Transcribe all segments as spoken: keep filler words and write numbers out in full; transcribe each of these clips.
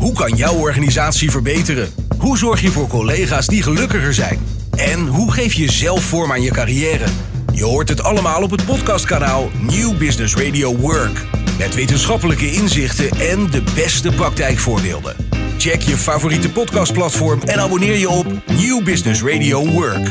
Hoe kan jouw organisatie verbeteren? Hoe zorg je voor collega's die gelukkiger zijn? En hoe geef je zelf vorm aan je carrière? Je hoort het allemaal op het podcastkanaal New Business Radio Work. Met wetenschappelijke inzichten en de beste praktijkvoorbeelden. Check je favoriete podcastplatform en abonneer je op New Business Radio Work.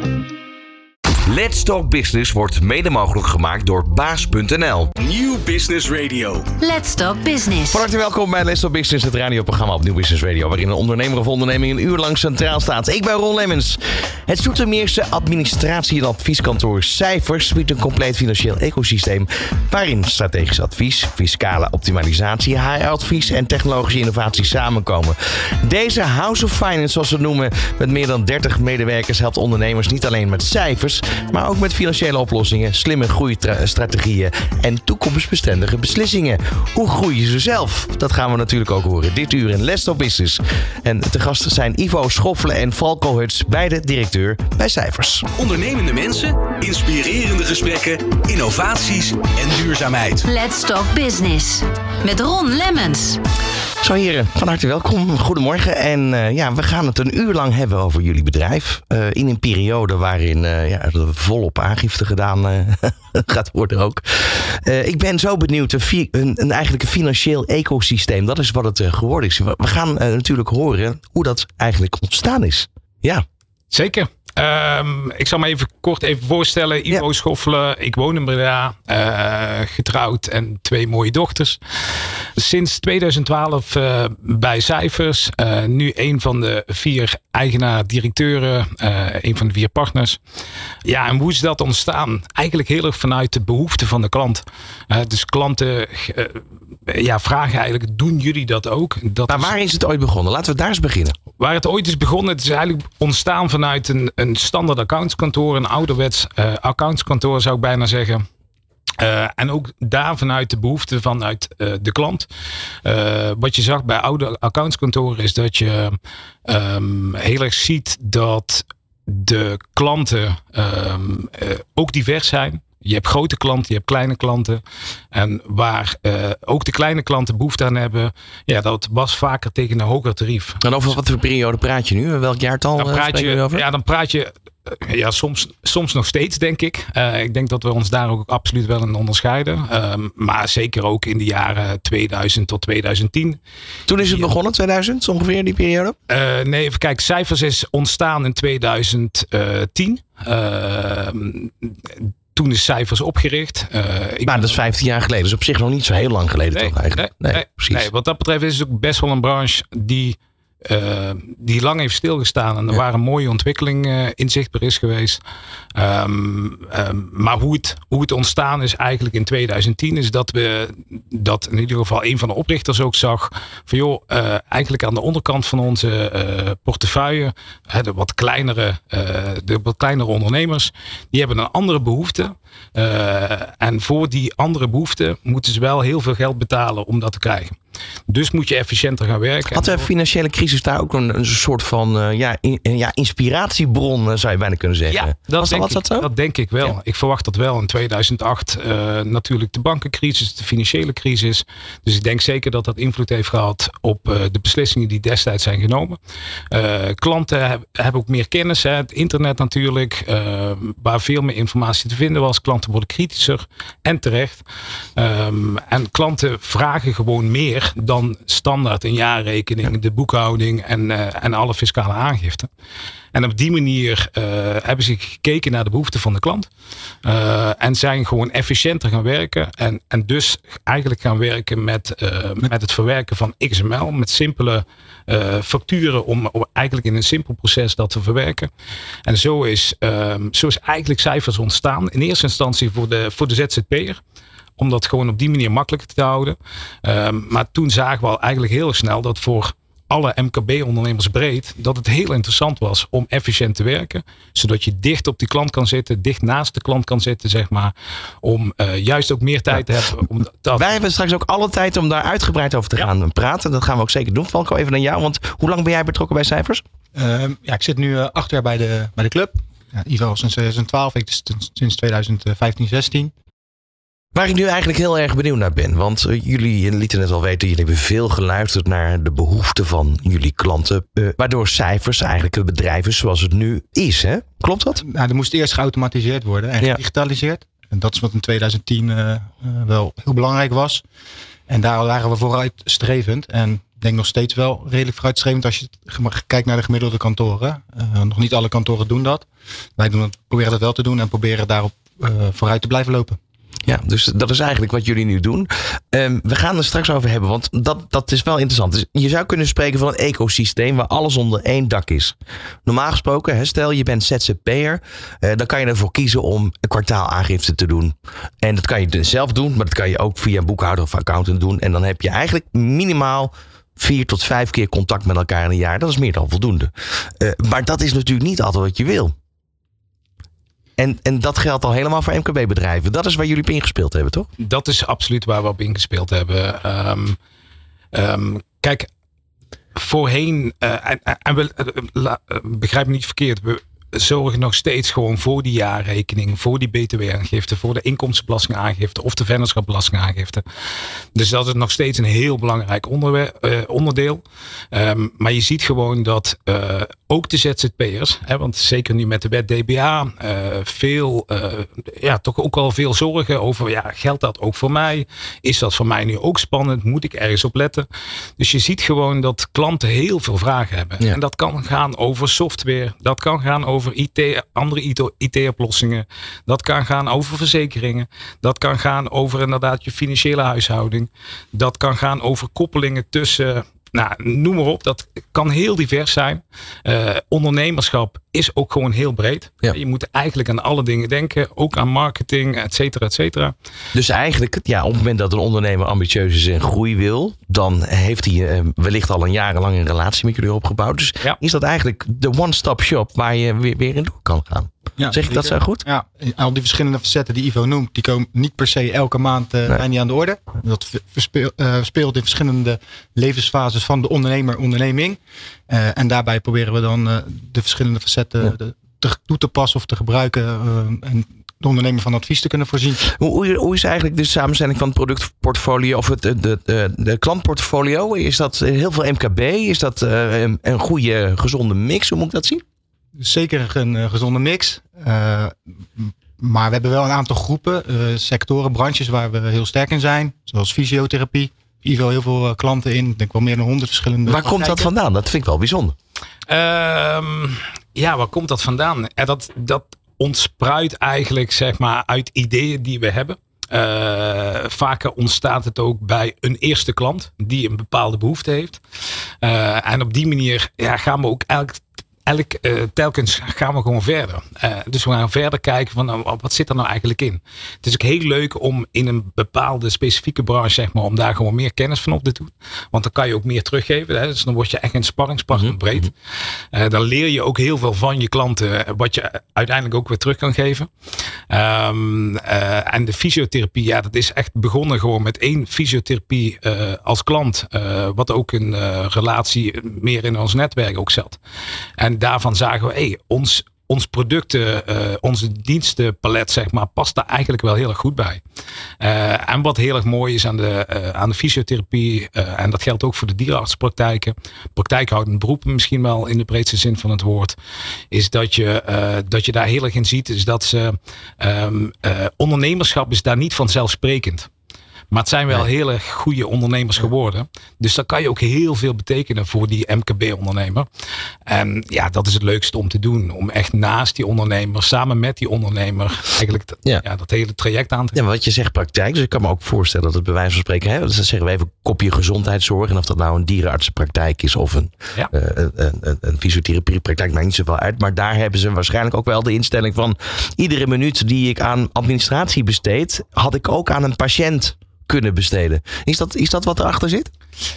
Let's Talk Business wordt mede mogelijk gemaakt door baas punt n l. New Business Radio. Let's Talk Business. Van harte welkom bij Let's Talk Business, het radioprogramma op New Business Radio, waarin een ondernemer of onderneming een uur lang centraal staat. Ik ben Ron Lemmens. Het Zoetermeerse administratie- en advieskantoor Cijfers biedt een compleet financieel ecosysteem waarin strategisch advies, fiscale optimalisatie, H R-advies en technologische innovatie samenkomen. Deze House of Finance, zoals ze het noemen, met meer dan dertig medewerkers, helpt ondernemers niet alleen met cijfers, maar ook met financiële oplossingen, slimme groeistrategieën en toekomstbestendige beslissingen. Hoe groeien ze zelf? Dat gaan we natuurlijk ook horen dit uur in Let's Talk Business. En te gasten zijn Ivo Schoffelen en Falco Huts, beide directeur bij Cijfers. Ondernemende mensen, inspirerende gesprekken, innovaties en duurzaamheid. Let's Talk Business. Met Ron Lemmens. Zo heren, van harte welkom. Goedemorgen. En uh, ja, we gaan het een uur lang hebben over jullie bedrijf. Uh, in een periode waarin uh, ja, er volop aangifte gedaan uh, gaat worden ook. Uh, ik ben zo benieuwd. Een, fi- een, een eigenlijk een financieel ecosysteem. Dat is wat het uh, geworden is. We, we gaan uh, natuurlijk horen hoe dat eigenlijk ontstaan is. Ja. Zeker. Um, ik zal me even kort even voorstellen. Ivo ja. Schoffelen, ik woon in Breda, uh, getrouwd en twee mooie dochters. Sinds tweeduizend twaalf uh, bij Cijfers. Uh, nu een van de vier eigenaar-directeuren. Uh, een van de vier partners. Ja, en hoe is dat ontstaan? Eigenlijk heel erg vanuit de behoefte van de klant. Uh, dus klanten uh, ja, vragen eigenlijk, doen jullie dat ook? Dat maar waar is het ooit begonnen? Laten we daar eens beginnen. Waar het ooit is begonnen, het is eigenlijk ontstaan vanuit een, een standaard accountskantoor. Een ouderwets uh, accountskantoor zou ik bijna zeggen. Uh, en ook daar vanuit de behoefte vanuit uh, de klant. Uh, wat je zag bij oude accountskantoren is dat je um, heel erg ziet dat de klanten um, uh, ook divers zijn. Je hebt grote klanten, je hebt kleine klanten. En waar uh, ook de kleine klanten behoefte aan hebben, ja, dat was vaker tegen een hoger tarief. En over wat voor periode praat je nu? Welk jaartal dan praat spreken we over? Ja, dan praat je uh, ja, soms, soms nog steeds, denk ik. Uh, ik denk dat we ons daar ook absoluut wel in onderscheiden. Um, maar zeker ook in de jaren tweeduizend tot tweeduizend tien. Toen is het begonnen, tweeduizend, ongeveer die periode? Uh, nee, even kijken. Cijfers is ontstaan in tweeduizend tien. Uh, Toen is Cijfers opgericht. Uh, ik maar dat is vijftien jaar geleden. Dus op zich nog niet zo heel lang geleden nee, toch eigenlijk? Nee, nee, nee, precies. Nee, wat dat betreft is het ook best wel een branche die, uh, die lang heeft stilgestaan. En er ja. waren mooie ontwikkelingen uh, inzichtbaar is geweest. Um, um, maar hoe het, hoe het ontstaan is eigenlijk in tweeduizend tien is dat we dat in ieder geval een van de oprichters ook zag. Van joh, uh, eigenlijk aan de onderkant van onze uh, portefeuille, uh, de wat kleinere, uh, de wat kleinere ondernemers, die hebben een andere behoefte. Uh, en voor die andere behoefte moeten ze wel heel veel geld betalen om dat te krijgen. Dus moet je efficiënter gaan werken. Had de financiële crisis daar ook een, een soort van uh, ja, in, ja, inspiratiebron, zou je bijna kunnen zeggen? Ja, dat, denk, was ik, dat, zo? dat denk ik wel. Ja. Ik verwacht dat wel. In tweeduizend acht uh, natuurlijk de bankencrisis, de financiële crisis. Dus ik denk zeker dat dat invloed heeft gehad op uh, de beslissingen die destijds zijn genomen. Uh, klanten heb, hebben ook meer kennis. Hè. Het internet natuurlijk, uh, waar veel meer informatie te vinden was. Klanten worden kritischer en terecht. Um, en klanten vragen gewoon meer dan standaard een jaarrekening, de boekhouding en, uh, en alle fiscale aangiften. En op die manier uh, hebben ze gekeken naar de behoeften van de klant. Uh, en zijn gewoon efficiënter gaan werken. En, en dus eigenlijk gaan werken met, uh, met het verwerken van X M L. Met simpele uh, facturen om, om eigenlijk in een simpel proces dat te verwerken. En zo is, uh, zo is eigenlijk Cijfers ontstaan. In eerste instantie voor de, voor de Z Z P'er. Om dat gewoon op die manier makkelijker te houden. Um, maar toen zagen we al eigenlijk heel snel dat voor alle M K B-ondernemers breed, dat het heel interessant was om efficiënt te werken. Zodat je dicht op die klant kan zitten, dicht naast de klant kan zitten, zeg maar. Om uh, juist ook meer tijd ja. te hebben. Om dat... Wij hebben straks ook alle tijd om daar uitgebreid over te ja. gaan praten. Dat gaan we ook zeker doen. Falco, even naar jou. Want hoe lang ben jij betrokken bij Cijfers? Uh, ja, ik zit nu uh, acht jaar bij de, bij de club. Ja, Ivo sinds tweeduizend twaalf, ik sinds tweeduizend vijftien, zestien. Waar ik nu eigenlijk heel erg benieuwd naar ben. Want uh, jullie lieten net al weten, jullie hebben veel geluisterd naar de behoeften van jullie klanten. Uh, waardoor cijfers eigenlijk het bedrijf is zoals het nu is. Hè? Klopt dat? Nou, er moest eerst geautomatiseerd worden en Ja. gedigitaliseerd. En dat is wat in twintig tien uh, uh, wel heel belangrijk was. En daar waren we vooruitstrevend. En ik denk nog steeds wel redelijk vooruitstrevend als je kijkt naar de gemiddelde kantoren. Uh, nog niet alle kantoren doen dat. Wij doen het, proberen dat wel te doen en proberen daarop uh, vooruit te blijven lopen. Ja, dus dat is eigenlijk wat jullie nu doen. Um, we gaan er straks over hebben, want dat, dat is wel interessant. Dus je zou kunnen spreken van een ecosysteem waar alles onder één dak is. Normaal gesproken, hè, stel je bent Z Z P'er, uh, dan kan je ervoor kiezen om een kwartaalaangifte te doen. En dat kan je dus zelf doen, maar dat kan je ook via een boekhouder of accountant doen. En dan heb je eigenlijk minimaal vier tot vijf keer contact met elkaar in een jaar. Dat is meer dan voldoende. Uh, maar dat is natuurlijk niet altijd wat je wil. En, en dat geldt al helemaal voor M K B-bedrijven. Dat is waar jullie op ingespeeld hebben, toch? Dat is absoluut waar we op ingespeeld hebben. Um, um, kijk, voorheen, uh, en, en we, uh, la, uh, begrijp me niet verkeerd, we zorgen nog steeds gewoon voor die jaarrekening, voor die B T W-aangifte, voor de inkomstenbelastingaangifte of de vennootschapsbelastingaangifte. Dus dat is nog steeds een heel belangrijk onderwe- uh, onderdeel. Um, maar je ziet gewoon dat uh, ook de Z Z P'ers, hè, want zeker nu met de wet D B A, uh, veel, uh, ja, toch ook al veel zorgen over, ja, geldt dat ook voor mij? Is dat voor mij nu ook spannend? Moet ik ergens op letten? Dus je ziet gewoon dat klanten heel veel vragen hebben. Ja. En dat kan gaan over software, dat kan gaan over I T, andere I T-oplossingen. Dat kan gaan over verzekeringen. Dat kan gaan over inderdaad je financiële huishouding. Dat kan gaan over koppelingen tussen, nou, noem maar op. Dat kan heel divers zijn. Uh, ondernemerschap is ook gewoon heel breed. Ja. Je moet eigenlijk aan alle dingen denken. Ook aan marketing, et cetera, et cetera. Dus eigenlijk, ja, op het moment dat een ondernemer ambitieus is en groei wil, dan heeft hij uh, wellicht al een jarenlang een relatie met jullie opgebouwd. Dus Ja. is dat eigenlijk de one-stop shop waar je weer, weer in door kan gaan. Ja, Zeg ik dat zo goed? Ja, al die verschillende facetten die Ivo noemt, die komen niet per se elke maand uh, Nee. zijn die aan de orde. Dat verspeel, uh, speelt in verschillende levensfases van de ondernemer-onderneming. Uh, en daarbij proberen we dan uh, de verschillende facetten Ja. de, te, toe te passen of te gebruiken. Uh, en de ondernemer van advies te kunnen voorzien. Hoe, hoe, hoe is eigenlijk de samenstelling van het productportfolio of het, de, de, de, de klantportfolio? Is dat heel veel M K B? Is dat uh, een, een goede, gezonde mix? Hoe moet ik dat zien? Zeker een uh, gezonde mix. Uh, maar we hebben wel een aantal groepen, uh, sectoren, branches waar we heel sterk in zijn. Zoals fysiotherapie. Ivo heel veel uh, klanten in. Ik denk wel meer dan honderd verschillende. Waar komt dat praktijken. vandaan? Dat vind ik wel bijzonder. Um, ja, waar komt dat vandaan? En dat, dat ontspruit eigenlijk, zeg maar, uit ideeën die we hebben. Uh, vaker ontstaat het ook bij een eerste klant die een bepaalde behoefte heeft. Uh, en op die manier ja, gaan we ook elk, elk uh, telkens gaan we gewoon verder. Uh, dus we gaan verder kijken van nou, wat zit er nou eigenlijk in. Het is ook heel leuk om in een bepaalde specifieke branche, zeg maar, om daar gewoon meer kennis van op te doen. Want dan kan je ook meer teruggeven. Hè? Dus dan word je echt een sparringspartner Mm-hmm. breed. Uh, dan leer je ook heel veel van je klanten, wat je uiteindelijk ook weer terug kan geven. Um, uh, en de fysiotherapie, ja, dat is echt begonnen gewoon met één fysiotherapie uh, als klant. Uh, wat ook een uh, relatie meer in ons netwerk ook zat. En daarvan zagen we, hey, ons, ons producten, uh, onze dienstenpalet, zeg maar, past daar eigenlijk wel heel erg goed bij. Uh, en wat heel erg mooi is aan de, uh, aan de fysiotherapie, uh, en dat geldt ook voor de dierenartspraktijken, praktijkhoudend beroepen misschien wel in de breedste zin van het woord, is dat je, uh, dat je daar heel erg in ziet, is dat ze, um, uh, ondernemerschap is daar niet vanzelfsprekend. Maar het zijn wel Nee. hele goede ondernemers geworden. Dus dan kan je ook heel veel betekenen voor die M K B-ondernemer. En ja, dat is het leukste om te doen. Om echt naast die ondernemer, samen met die ondernemer, eigenlijk dat, Ja. ja, dat hele traject aan te Ja, maar wat je zegt praktijk. Dus ik kan me ook voorstellen dat het bij wijze van spreken, hè, dus dan zeggen we even kopje gezondheidszorg. En of dat nou een dierenartsenpraktijk is of een, Ja. uh, een, een, een fysiotherapiepraktijk, maakt niet zoveel uit. Maar daar hebben ze waarschijnlijk ook wel de instelling van iedere minuut die ik aan administratie besteed, had ik ook aan een patiënt kunnen besteden. Is dat, is dat wat erachter zit?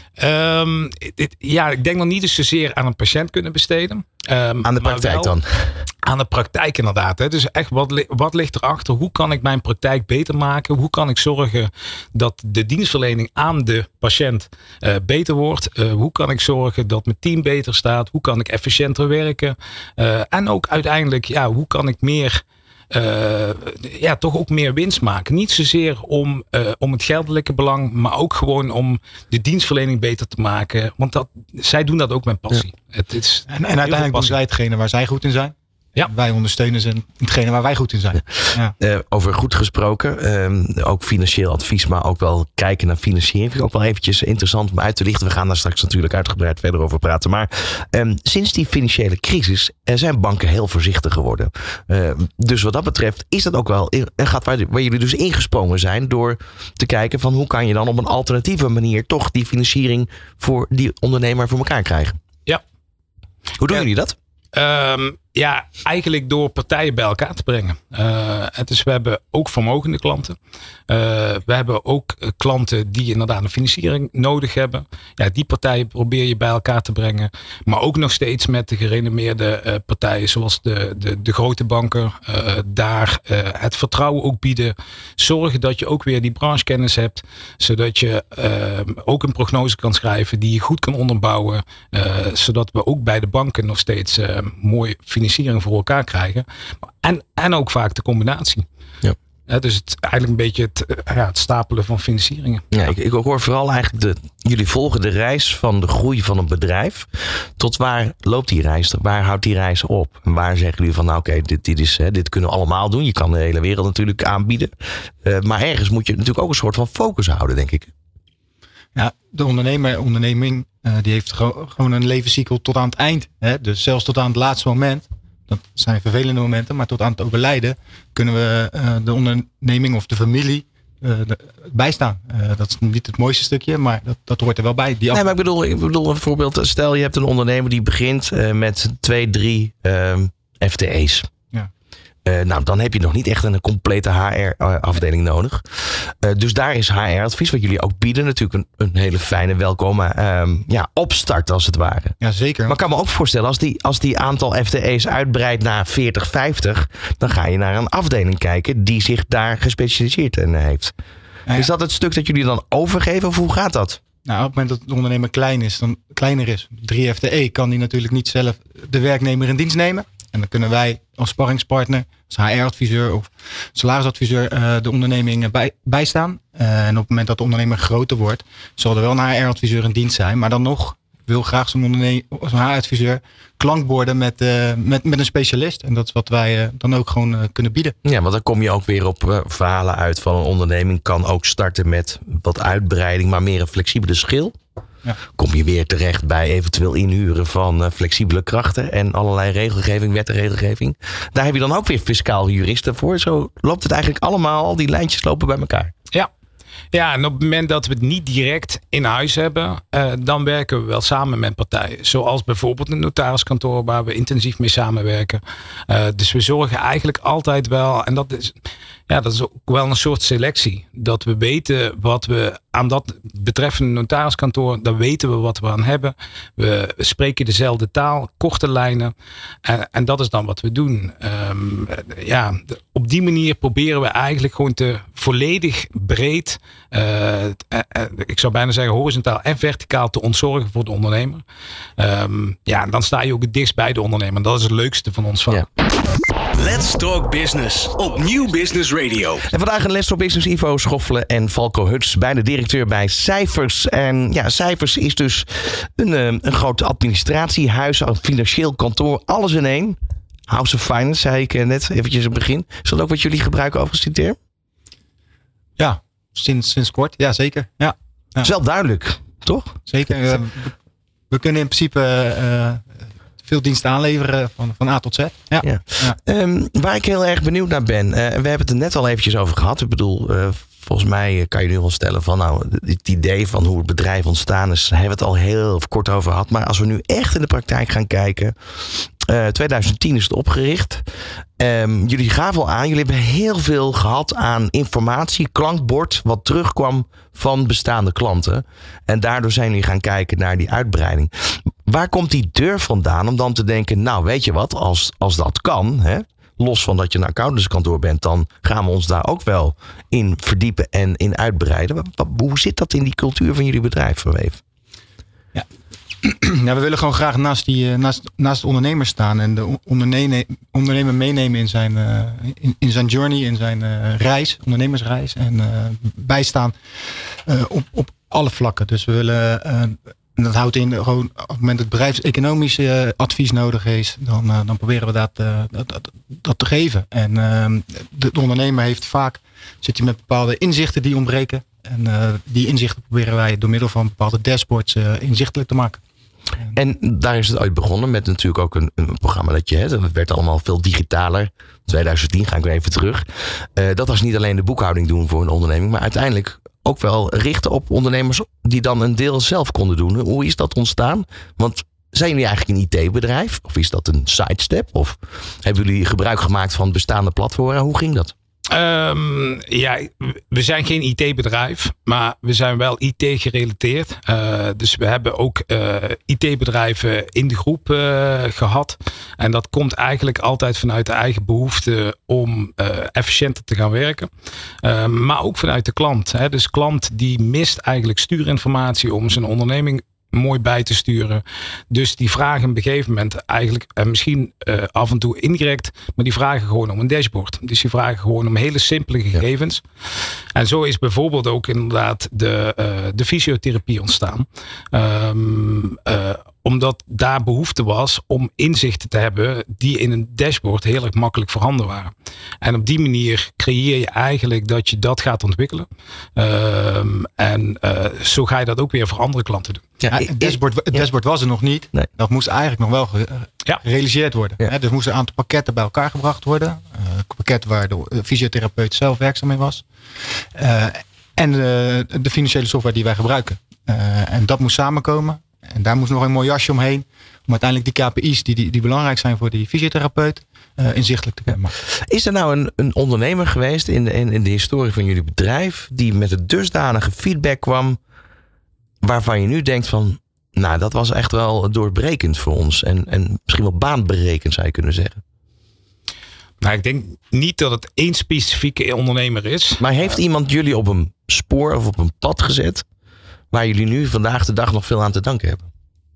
Um, dit, ja, ik denk nog niet eens zozeer aan een patiënt kunnen besteden. Um, Aan de maar praktijk wel dan? Aan de praktijk inderdaad. Hè. Dus echt, wat, li- wat ligt erachter? Hoe kan ik mijn praktijk beter maken? Hoe kan ik zorgen dat de dienstverlening aan de patiënt uh, beter wordt? Uh, hoe kan ik zorgen dat mijn team beter staat? Hoe kan ik efficiënter werken? Uh, en ook uiteindelijk, ja, hoe kan ik meer uh, ja, toch ook meer winst maken. Niet zozeer om, uh, om het geldelijke belang, maar ook gewoon om de dienstverlening beter te maken. Want dat, zij doen dat ook met passie. Ja. Het is en, en uiteindelijk doen zij hetgene waar zij goed in zijn. Ja. Wij ondersteunen ze in hetgene waar wij goed in zijn. Ja. Uh, over goed gesproken, um, ook financieel advies, maar ook wel kijken naar financiering. Vind ik ook wel eventjes interessant om uit te lichten. We gaan daar straks natuurlijk uitgebreid verder over praten. Maar um, sinds die financiële crisis uh, zijn banken heel voorzichtig geworden. Uh, dus wat dat betreft is dat ook wel een gat waar, waar jullie dus ingesprongen zijn door te kijken van hoe kan je dan op een alternatieve manier toch die financiering voor die ondernemer voor elkaar krijgen. Ja. Hoe doen ja. jullie dat? Um, ja, eigenlijk door partijen bij elkaar te brengen. Uh, het is, we hebben ook vermogende klanten. Uh, we hebben ook uh, klanten die inderdaad een financiering nodig hebben. Ja, die partijen probeer je bij elkaar te brengen. Maar ook nog steeds met de gerenommeerde uh, partijen zoals de, de, de grote banken. Uh, daar uh, het vertrouwen ook bieden. Zorgen dat je ook weer die branchekennis hebt. Zodat je uh, ook een prognose kan schrijven die je goed kan onderbouwen. Uh, zodat we ook bij de banken nog steeds uh, mooi financiering voor elkaar krijgen. En, en ook vaak de combinatie. Ja. Ja, dus het eigenlijk een beetje het, ja, het stapelen van financieringen. Ja, ik, ik hoor vooral eigenlijk de, jullie volgen de reis van de groei van een bedrijf. Tot waar loopt die reis? Waar houdt die reis op? En waar zeggen jullie van nou oké, okay, dit, dit, is, hè, dit kunnen we allemaal doen. Je kan de hele wereld natuurlijk aanbieden. Uh, maar ergens moet je natuurlijk ook een soort van focus houden, denk ik. Ja, de ondernemer, onderneming, uh, die heeft gro- gewoon een levenscycle tot aan het eind. Hè? Dus zelfs tot aan het laatste moment. Dat zijn vervelende momenten, maar tot aan het overlijden kunnen we uh, de onderneming of de familie uh, de, bijstaan. Uh, dat is niet het mooiste stukje, maar dat, dat hoort er wel bij. Die nee, maar ik bedoel, ik bedoel een voorbeeld. Stel je hebt een ondernemer die begint uh, met twee, drie uh, F T E's. Ja. Uh, nou, dan heb je nog niet echt een complete H R-afdeling nodig. Uh, dus daar is H R-advies, wat jullie ook bieden, natuurlijk een, een hele fijne, welkome uh, ja, opstart als het ware. Ja, zeker. Maar ik kan me ook voorstellen, als die, als die aantal F T E's uitbreidt naar veertig, vijftig, dan ga je naar een afdeling kijken die zich daar gespecialiseerd in heeft. Ja, ja. Is dat het stuk dat jullie dan overgeven of hoe gaat dat? Nou, op het moment dat de ondernemer klein is, dan kleiner is, drie F T E, kan die natuurlijk niet zelf de werknemer in dienst nemen. En dan kunnen wij als sparringspartner, als H R-adviseur of salarisadviseur uh, de onderneming bij, bijstaan. Uh, en op het moment dat de ondernemer groter wordt, zal er wel een H R-adviseur in dienst zijn. Maar dan nog wil graag zo'n, onderne- zo'n H R-adviseur klankborden met, uh, met, met een specialist. En dat is wat wij uh, dan ook gewoon uh, kunnen bieden. Ja, want dan kom je ook weer op uh, verhalen uit van een onderneming kan ook starten met wat uitbreiding, maar meer een flexibele schil. Ja. Kom je weer terecht bij eventueel inhuren van uh, flexibele krachten en allerlei regelgeving, wet en regelgeving. Daar heb je dan ook weer fiscaal juristen voor. Zo loopt het eigenlijk allemaal, al die lijntjes lopen bij elkaar. Ja. Ja, en op het moment dat we het niet direct in huis hebben, uh, dan werken we wel samen met partijen. Zoals bijvoorbeeld een notariskantoor waar we intensief mee samenwerken. Uh, dus we zorgen eigenlijk altijd wel, en dat is, ja, dat is ook wel een soort selectie. Dat we weten wat we aan dat betreffende notariskantoor, dan weten we wat we aan hebben. We spreken dezelfde taal, korte lijnen. En, en dat is dan wat we doen. Um, ja, op die manier proberen we eigenlijk gewoon te volledig breed, uh, uh, ik zou bijna zeggen horizontaal en verticaal te ontzorgen voor de ondernemer. Um, ja, dan sta je ook het dichtst bij de ondernemer. Dat is het leukste van ons vak. Ja. Let's Talk Business op Nieuw Business Radio. En vandaag een Let's Talk Business, Ivo Schoffelen en Falco Huts, beide directeur bij Cijfers. En ja, Cijfers is dus een, een groot administratiehuis, een financieel kantoor, alles in één. House of Finance, zei ik net eventjes in het begin. Is dat ook wat jullie gebruiken overigens, die term? Ja, sinds, sinds kort. Ja, zeker. Ja. Ja. Dat is wel duidelijk, toch? Zeker. Uh, we kunnen in principe Uh, veel diensten aanleveren van, van A tot Z. Ja. Ja. Ja. Um, waar ik heel erg benieuwd naar ben. Uh, we hebben het er net al eventjes over gehad. Ik bedoel, uh, volgens mij kan je nu wel stellen van nou, het idee van hoe het bedrijf ontstaan is, hebben we het al heel kort over gehad. Maar als we nu echt in de praktijk gaan kijken. Uh, twintig tien is het opgericht. Um, jullie gaven al aan, jullie hebben heel veel gehad aan informatie, klankbord, wat terugkwam van bestaande klanten. En daardoor zijn jullie gaan kijken naar die uitbreiding. Waar komt die durf vandaan om dan te denken, nou weet je wat, als, als dat kan, hè, los van dat je een accountantskantoor bent, dan gaan we ons daar ook wel in verdiepen en in uitbreiden. Hoe zit dat in die cultuur van jullie bedrijf verweven? Ja. Ja, we willen gewoon graag naast, die, uh, naast, naast de ondernemer staan. En de onderne- ondernemer meenemen in zijn, uh, in, in zijn journey, in zijn uh, reis, ondernemersreis. En uh, bijstaan uh, op, op alle vlakken. Dus we willen... Uh, En dat houdt in, gewoon op het moment dat het bedrijfseconomisch uh, advies nodig is, dan, uh, dan proberen we dat, uh, dat, dat, dat te geven. En uh, de, de ondernemer heeft vaak, zit hij met bepaalde inzichten die ontbreken. En uh, die inzichten proberen wij door middel van bepaalde dashboards uh, inzichtelijk te maken. En daar is het uit begonnen met natuurlijk ook een, een programma dat je hebt. Dat werd allemaal veel digitaler. twintig tien ga ik weer even terug. Uh, dat was niet alleen de boekhouding doen voor een onderneming, maar uiteindelijk ook wel richten op ondernemers die dan een deel zelf konden doen. Hoe is dat ontstaan? Want zijn jullie eigenlijk een I T-bedrijf? Of is dat een sidestep? Of hebben jullie gebruik gemaakt van bestaande platformen? Hoe ging dat? Um, ja, we zijn geen I T-bedrijf, maar we zijn wel I T gerelateerd. Uh, dus we hebben ook uh, I T-bedrijven in de groep uh, gehad. En dat komt eigenlijk altijd vanuit de eigen behoefte om uh, efficiënter te gaan werken. Uh, maar ook vanuit de klant. Hè. Dus klant die mist eigenlijk stuurinformatie om zijn onderneming mooi bij te sturen. Dus die vragen op een gegeven moment eigenlijk, en misschien uh, af en toe indirect, maar die vragen gewoon om een dashboard. Dus die vragen gewoon om hele simpele gegevens. Ja. En zo is bijvoorbeeld ook inderdaad de, uh, de fysiotherapie ontstaan. Um, uh, omdat daar behoefte was om inzichten te hebben die in een dashboard heel erg makkelijk voorhanden waren. En op die manier creëer je eigenlijk dat je dat gaat ontwikkelen. Um, en uh, zo ga je dat ook weer voor andere klanten doen. Ja, het dashboard, het dashboard was er nog niet. Nee. Dat moest eigenlijk nog wel ge- ja. gerealiseerd worden. Ja. Dus er moesten een aantal pakketten bij elkaar gebracht worden. Uh, een pakket waar de fysiotherapeut zelf werkzaam mee was. Uh, en de, de financiële software die wij gebruiken. Uh, en dat moest samenkomen. En daar moest nog een mooi jasje omheen. Om uiteindelijk die K P I's die, die, die belangrijk zijn voor die fysiotherapeut uh, inzichtelijk te kunnen maken. Is er nou een, een ondernemer geweest in de, in, in de historie van jullie bedrijf die met een dusdanige feedback kwam waarvan je nu denkt van, nou dat was echt wel doorbrekend voor ons. En, en misschien wel baanberekend zou je kunnen zeggen. Nou, ik denk niet dat het één specifieke ondernemer is. Maar heeft uh, iemand jullie op een spoor of op een pad gezet waar jullie nu vandaag de dag nog veel aan te danken hebben?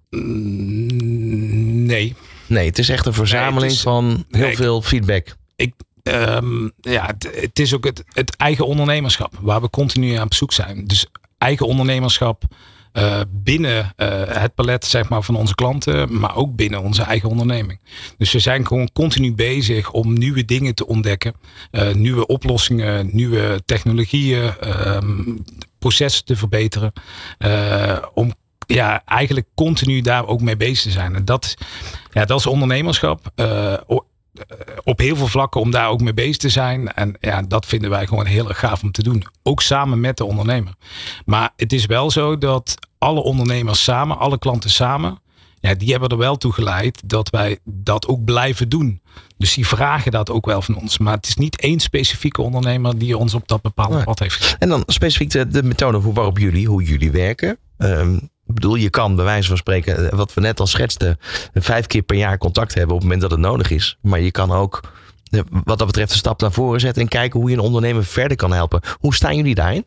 Nee. Nee, het is echt een verzameling nee, is, van heel nee, veel feedback. Ik, um, ja, het, het is ook het, het eigen ondernemerschap waar we continu aan op zoek zijn. Dus eigen ondernemerschap uh, binnen uh, het palet zeg maar, van onze klanten, maar ook binnen onze eigen onderneming. Dus we zijn gewoon continu bezig om nieuwe dingen te ontdekken. Uh, nieuwe oplossingen, nieuwe technologieën, um, processen te verbeteren. Uh, om ja, eigenlijk continu daar ook mee bezig te zijn. En dat, ja, dat is ondernemerschap. Uh, op heel veel vlakken om daar ook mee bezig te zijn. En ja, dat vinden wij gewoon heel erg gaaf om te doen. Ook samen met de ondernemer. Maar het is wel zo dat alle ondernemers samen, alle klanten samen, ja, die hebben er wel toe geleid dat wij dat ook blijven doen. Dus die vragen dat ook wel van ons. Maar het is niet één specifieke ondernemer die ons op dat bepaalde nee. pad heeft gezet. En dan specifiek de, de methode waarop jullie, hoe jullie werken. Um, Ik bedoel, je kan bij wijze van spreken, wat we net al schetsten, vijf keer per jaar contact hebben op het moment dat het nodig is. Maar je kan ook, wat dat betreft, een stap naar voren zetten en kijken hoe je een ondernemer verder kan helpen. Hoe staan jullie daarin?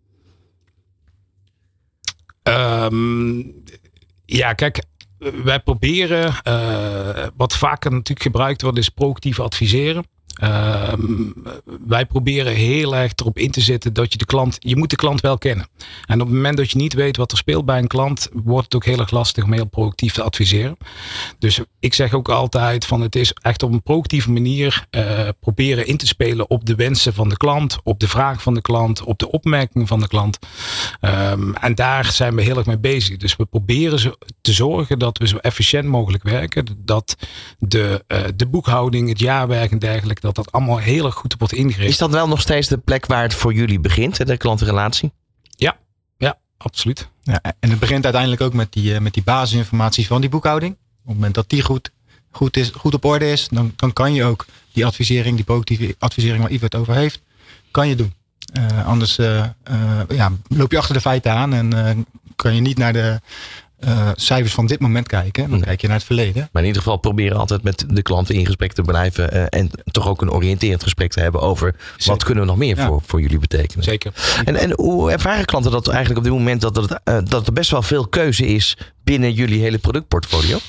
Um, ja, kijk, wij proberen, uh, wat vaker natuurlijk gebruikt wordt, is proactief adviseren. Uh, wij proberen heel erg erop in te zetten dat je de klant, je moet de klant wel kennen. En op het moment dat je niet weet wat er speelt bij een klant, wordt het ook heel erg lastig om heel proactief te adviseren. Dus ik zeg ook altijd van het is echt op een proactieve manier uh, proberen in te spelen op de wensen van de klant, op de vraag van de klant, op de opmerkingen van de klant. Um, en daar zijn we heel erg mee bezig. Dus we proberen zo te zorgen dat we zo efficiënt mogelijk werken, dat de, uh, de boekhouding, het jaarwerk en dergelijke, dat dat allemaal heel erg goed wordt ingericht. Is dat wel nog steeds de plek waar het voor jullie begint, de klantenrelatie? Ja, ja, absoluut. Ja, en het begint uiteindelijk ook met die, met die basisinformatie van die boekhouding. Op het moment dat die goed, goed, is, goed op orde is, dan, dan kan je ook die advisering, die proactieve advisering waar Yves het over heeft, kan je doen. Uh, anders uh, uh, ja, loop je achter de feiten aan en uh, kan je niet naar de, uh, cijfers van dit moment kijken. Dan hmm. kijk je naar het verleden. Maar in ieder geval proberen altijd met de klanten in gesprek te blijven. Uh, en toch ook een oriënterend gesprek te hebben over Zeker. Wat kunnen we nog meer ja. voor, voor jullie betekenen. Zeker. En, en hoe ervaren klanten dat eigenlijk op dit moment dat, het, uh, dat er best wel veel keuze is binnen jullie hele productportfolio?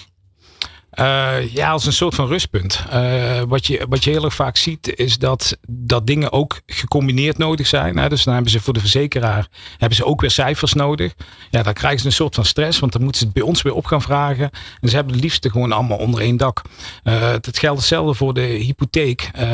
Uh, ja, als een soort van rustpunt. Uh, wat, je, wat je heel erg vaak ziet is dat, dat dingen ook gecombineerd nodig zijn. Hè? Dus dan hebben ze voor de verzekeraar hebben ze ook weer cijfers nodig. Ja, dan krijgen ze een soort van stress, want dan moeten ze het bij ons weer op gaan vragen. En ze hebben het liefst gewoon allemaal onder één dak. Uh, het geldt hetzelfde voor de hypotheek. Uh,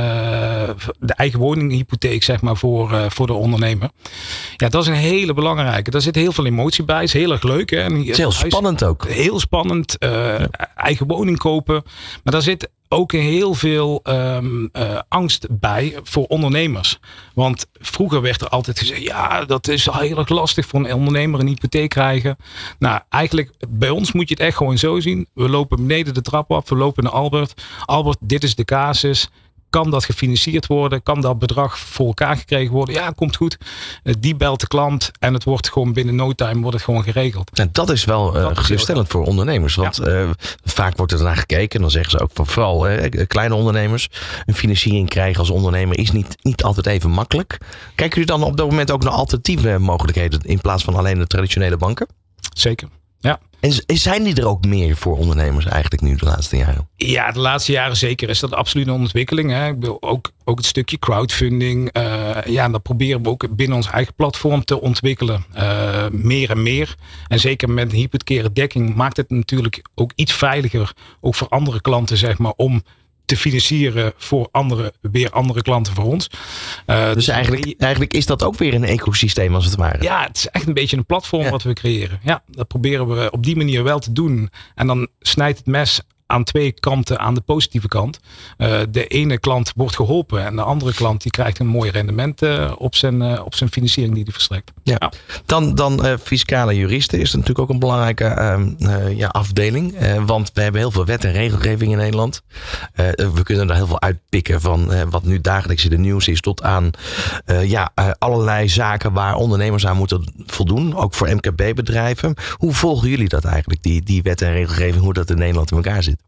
de eigen woninghypotheek, zeg maar, voor, uh, voor de ondernemer. Ja, dat is een hele belangrijke. Daar zit heel veel emotie bij. Is heel erg leuk. Hè? En het is heel spannend ook. Heel spannend. Uh, ja. Eigen woning kopen. Maar daar zit ook heel veel um, uh, angst bij voor ondernemers. Want vroeger werd er altijd gezegd, ja, dat is heel erg lastig voor een ondernemer een hypotheek krijgen. Nou, eigenlijk bij ons moet je het echt gewoon zo zien. We lopen beneden de trap op, we lopen naar Albert. Albert, dit is de casus. Kan dat gefinancierd worden? Kan dat bedrag voor elkaar gekregen worden? Ja, komt goed. Die belt de klant en het wordt gewoon binnen no time wordt het gewoon geregeld. En dat is wel uh, geruststellend voor ondernemers. Want ja. uh, vaak wordt er naar gekeken. En dan zeggen ze ook van vooral uh, kleine ondernemers. Een financiering krijgen als ondernemer is niet, niet altijd even makkelijk. Kijken jullie dan op dat moment ook naar alternatieve mogelijkheden in plaats van alleen de traditionele banken? Zeker. Ja. En zijn die er ook meer voor ondernemers eigenlijk nu de laatste jaren? Ja, de laatste jaren zeker is dat absoluut een ontwikkeling. Hè. Ik bedoel, ook, ook het stukje crowdfunding. Uh, ja, dat proberen we ook binnen ons eigen platform te ontwikkelen. Uh, meer en meer. En zeker met een hypothecaire dekking maakt het natuurlijk ook iets veiliger. Ook voor andere klanten, zeg maar, om te financieren voor andere, weer andere klanten voor ons. Uh, dus dus eigenlijk, eigenlijk is dat ook weer een ecosysteem als het ware. Ja, het is echt een beetje een platform ja. wat we creëren. Ja, dat proberen we op die manier wel te doen. En dan snijdt het mes aan twee kanten aan de positieve kant. Uh, de ene klant wordt geholpen en de andere klant die krijgt een mooi rendement uh, op, zijn, uh, op zijn financiering die hij verstrekt. Ja. Ja. Dan, dan uh, fiscale juristen is natuurlijk ook een belangrijke uh, uh, ja, afdeling. Uh, want we hebben heel veel wet en regelgeving in Nederland. Uh, we kunnen er heel veel uitpikken van uh, wat nu dagelijks in de nieuws is tot aan uh, ja, uh, allerlei zaken waar ondernemers aan moeten voldoen. Ook voor M K B-bedrijven. Hoe volgen jullie dat eigenlijk, die, die wet en regelgeving, hoe dat in Nederland in elkaar zit?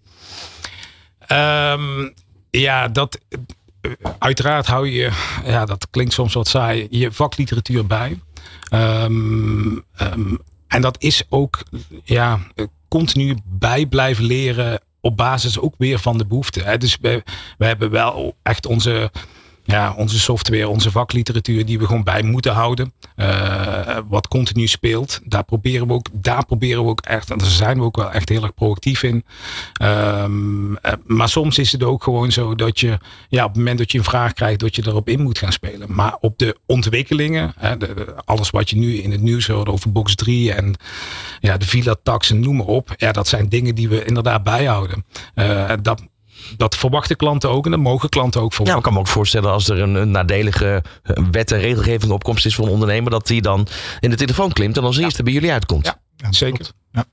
Um, ja, dat uiteraard hou je, ja, dat klinkt soms wat saai, je vakliteratuur bij. Um, um, en dat is ook, ja, continu bij blijven leren op basis ook weer van de behoefte. Hè. Dus we, we hebben wel echt onze, ja, onze software, onze vakliteratuur die we gewoon bij moeten houden. Uh, wat continu speelt. Daar proberen we ook, daar proberen we ook echt, en daar zijn we ook wel echt heel erg proactief in. Um, uh, maar soms is het ook gewoon zo dat je, ja, op het moment dat je een vraag krijgt, dat je erop in moet gaan spelen. Maar op de ontwikkelingen, hè, de, de, alles wat je nu in het nieuws hoort over box drie en ja, de villa-tax en noem maar op. Ja, dat zijn dingen die we inderdaad bijhouden. Uh, dat Dat verwachten klanten ook en dat mogen klanten ook verwachten. Ja, ik kan me ook voorstellen als er een, een nadelige wet en regelgeving opkomst is voor een ondernemer, dat die dan in de telefoon klimt en als eerste ja. bij jullie uitkomt. Ja, ja zeker. Ja.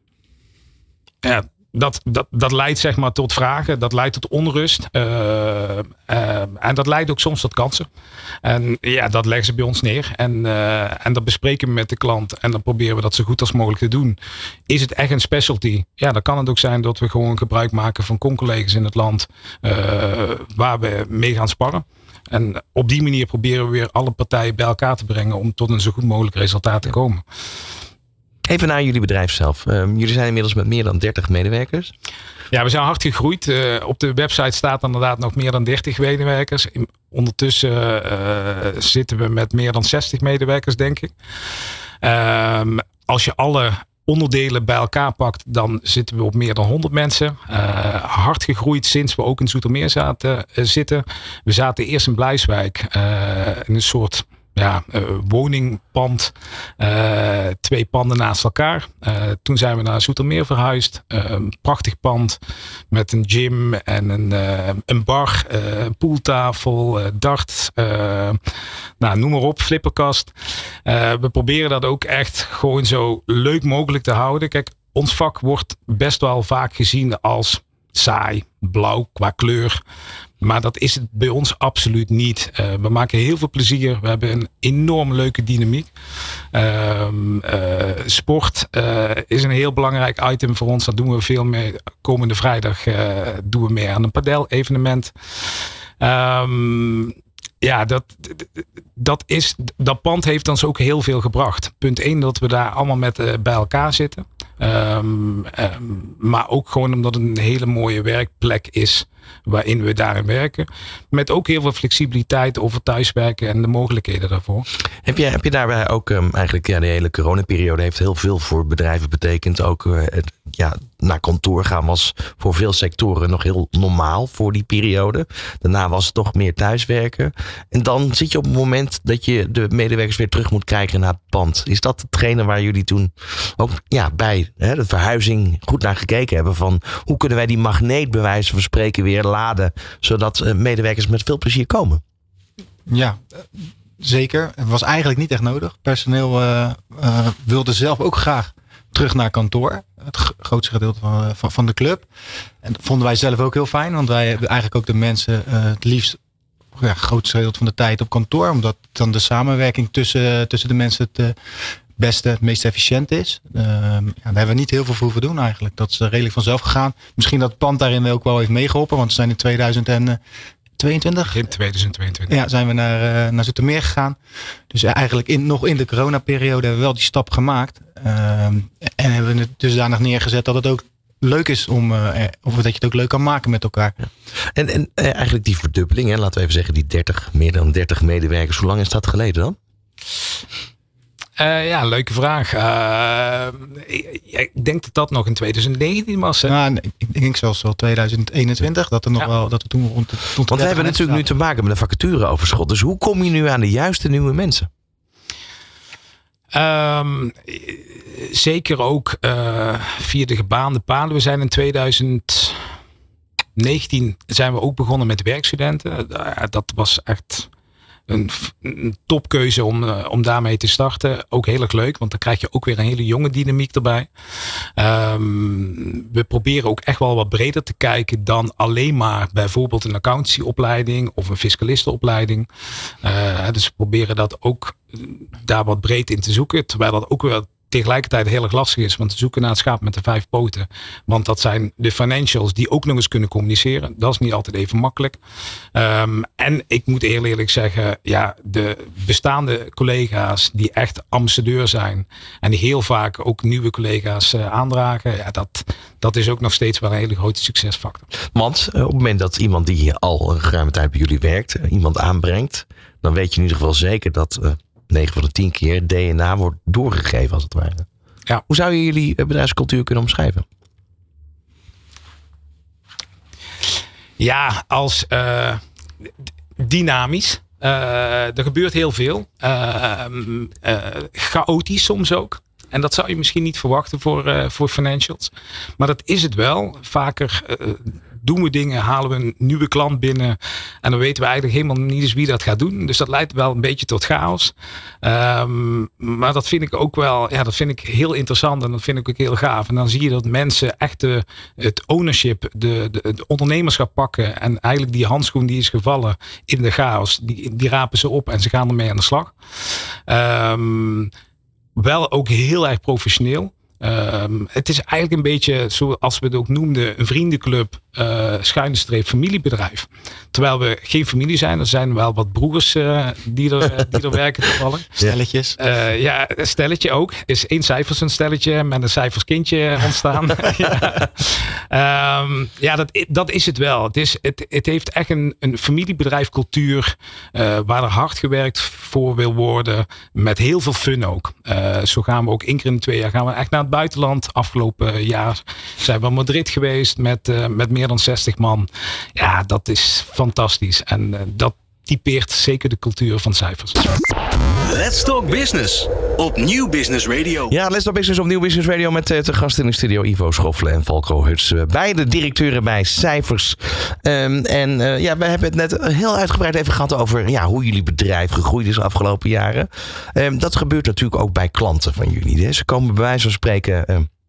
Ja, dat, dat, dat leidt zeg maar tot vragen, dat leidt tot onrust uh, uh, en dat leidt ook soms tot kansen. En ja, dat leggen ze bij ons neer en, uh, en dat bespreken we met de klant en dan proberen we dat zo goed als mogelijk te doen. Is het echt een specialty? Ja, dan kan het ook zijn dat we gewoon gebruik maken van con-collega's in het land uh, waar we mee gaan sparren. En op die manier proberen we weer alle partijen bij elkaar te brengen om tot een zo goed mogelijk resultaat te komen. Even naar jullie bedrijf zelf. Uh, jullie zijn inmiddels met meer dan dertig medewerkers. Ja, we zijn hard gegroeid. Uh, op de website staat inderdaad nog meer dan dertig medewerkers. In, ondertussen uh, zitten we met meer dan zestig medewerkers, denk ik. Uh, als je alle onderdelen bij elkaar pakt, dan zitten we op meer dan honderd mensen. Uh, hard gegroeid sinds we ook in Zoetermeer zaten, uh, zitten. We zaten eerst in Blijswijk. Uh, in een soort ja, uh, woningpand. Uh, twee panden naast elkaar. Uh, toen zijn we naar Zoetermeer verhuisd. Uh, een prachtig pand met een gym en een, uh, een bar, uh, een pooltafel, uh, darts. Uh, nou, noem maar op, flipperkast. Uh, we proberen dat ook echt gewoon zo leuk mogelijk te houden. Kijk, ons vak wordt best wel vaak gezien als saai, blauw qua kleur. Maar dat is het bij ons absoluut niet. Uh, we maken heel veel plezier. We hebben een enorm leuke dynamiek. Uh, uh, sport uh, is een heel belangrijk item voor ons. Daar doen we veel mee. Komende vrijdag uh, doen we mee aan een padel-evenement. Um, ja, dat, dat, is, dat pand heeft ons ook heel veel gebracht. Punt één, dat we daar allemaal met uh, bij elkaar zitten. Um, um, maar ook gewoon omdat het een hele mooie werkplek is waarin we daarin werken. Met ook heel veel flexibiliteit over thuiswerken en de mogelijkheden daarvoor. Heb je, heb je daarbij ook um, eigenlijk ja, de hele coronaperiode heeft heel veel voor bedrijven betekend. Ook uh, het, ja, naar kantoor gaan was voor veel sectoren nog heel normaal voor die periode. Daarna was het toch meer thuiswerken. En dan zit je op het moment dat je de medewerkers weer terug moet krijgen naar het pand. Is dat hetgene waar jullie toen ook ja, bij hè, de verhuizing goed naar gekeken hebben? Van hoe kunnen wij die magneet bij wijze van spreken weer laden, zodat uh, medewerkers met veel plezier komen? Ja, zeker. Het was eigenlijk niet echt nodig. Personeel uh, uh, wilde zelf ook graag terug naar kantoor. Het grootste gedeelte van, van, van de club. En dat vonden wij zelf ook heel fijn. Want wij hebben eigenlijk ook de mensen uh, het liefst ja, het grootste gedeelte van de tijd op kantoor. Omdat dan de samenwerking tussen, tussen de mensen het uh, beste, het meest efficiënt is. Uh, ja, daar hebben we niet heel veel voor hoeven doen eigenlijk. Dat is redelijk vanzelf gegaan. Misschien dat het pand daarin ook wel heeft meegeholpen. Want we zijn in tweeduizend tweeëntwintig In tweeduizend tweeëntwintig Ja, zijn we naar, uh, naar Zoetermeer gegaan. Dus eigenlijk in, nog in de coronaperiode hebben we wel die stap gemaakt. Uh, en hebben we het dusdanig neergezet dat het ook leuk is om, uh, of dat je het ook leuk kan maken met elkaar. Ja. En, en uh, eigenlijk die verdubbeling, hè, laten we even zeggen die dertig, meer dan dertig medewerkers. Hoe lang is dat geleden dan? Uh, ja, leuke vraag. Uh, ik, ik denk dat dat nog in tweeduizend negentien was. Hè? Nou, nee, ik denk zelfs wel tweeduizend eenentwintig dat er nog ja. wel dat we toen rond de, rond de Want we hebben natuurlijk nu te maken met een vacatureoverschot. Dus hoe kom je nu aan de juiste nieuwe mensen? Um, zeker ook uh, via de gebaande paden. We zijn in tweeduizend negentien zijn we ook begonnen met werkstudenten. Uh, dat was echt Een, een topkeuze om, uh, om daarmee te starten. Ook heel erg leuk, want dan krijg je ook weer een hele jonge dynamiek erbij. Um, we proberen ook echt wel wat breder te kijken dan alleen maar bijvoorbeeld een accountancyopleiding of een fiscalistenopleiding. Uh, dus we proberen dat ook daar wat breed in te zoeken. Terwijl dat ook weer tegelijkertijd heel erg lastig is. Want te zoeken naar het schaap met de vijf poten. Want dat zijn de financials die ook nog eens kunnen communiceren. Dat is niet altijd even makkelijk. Um, en ik moet heel eerlijk zeggen. Ja, de bestaande collega's die echt ambassadeur zijn. En die heel vaak ook nieuwe collega's uh, aandragen. Ja, dat, dat is ook nog steeds wel een hele grote succesfactor. Want uh, op het moment dat iemand die al een geruime tijd bij jullie werkt. Uh, iemand aanbrengt. Dan weet je in ieder geval zeker dat Uh, negen van de tien keer D N A wordt doorgegeven als het ware. Ja. Hoe zou je jullie bedrijfscultuur kunnen omschrijven? Ja, als uh, dynamisch. Uh, er gebeurt heel veel. Uh, uh, chaotisch soms ook. En dat zou je misschien niet verwachten voor, uh, voor financials. Maar dat is het wel. Vaker uh, doen we dingen, halen we een nieuwe klant binnen. En dan weten we eigenlijk helemaal niet eens wie dat gaat doen. Dus dat leidt wel een beetje tot chaos. Um, maar dat vind ik ook wel, ja, dat vind ik heel interessant. En dat vind ik ook heel gaaf. En dan zie je dat mensen echt de, het ownership, de, de, de ondernemerschap pakken. En eigenlijk die handschoen die is gevallen in de chaos. Die, die rapen ze op en ze gaan ermee aan de slag. Um, Wel ook heel erg professioneel. Um, het is eigenlijk een beetje zoals we het ook noemden. Een vriendenclub, uh, schuine streep familiebedrijf. Terwijl we geen familie zijn. Er zijn wel wat broers uh, die, er, die er werken toevallig. Stelletjes. Uh, ja, een stelletje ook. Is één cijfers een stelletje met een cijferskindje ontstaan. ja, um, ja dat, dat is het wel. Het, is, het, het heeft echt een, een familiebedrijfcultuur uh, waar er hard gewerkt voor wil worden. Met heel veel fun ook. Uh, zo gaan we ook één keer in de twee jaar gaan we echt naar het buitenland. Afgelopen jaar zijn we in Madrid geweest met, uh, met meer dan zestig man. Ja, dat is fantastisch. En uh, dat typeert zeker de cultuur van cijfers. Let's Talk Business op Nieuw Business Radio. Ja, Let's Talk Business op Nieuw Business Radio met uh, te gast in de studio Ivo Schoffelen en Falco Huts. Uh, beide directeuren bij Cijfers. Um, en uh, ja, we hebben het net heel uitgebreid even gehad over ja, hoe jullie bedrijf gegroeid is de afgelopen jaren. Um, dat gebeurt natuurlijk ook bij klanten van jullie. Hè? Ze komen bij wijze van spreken Uh,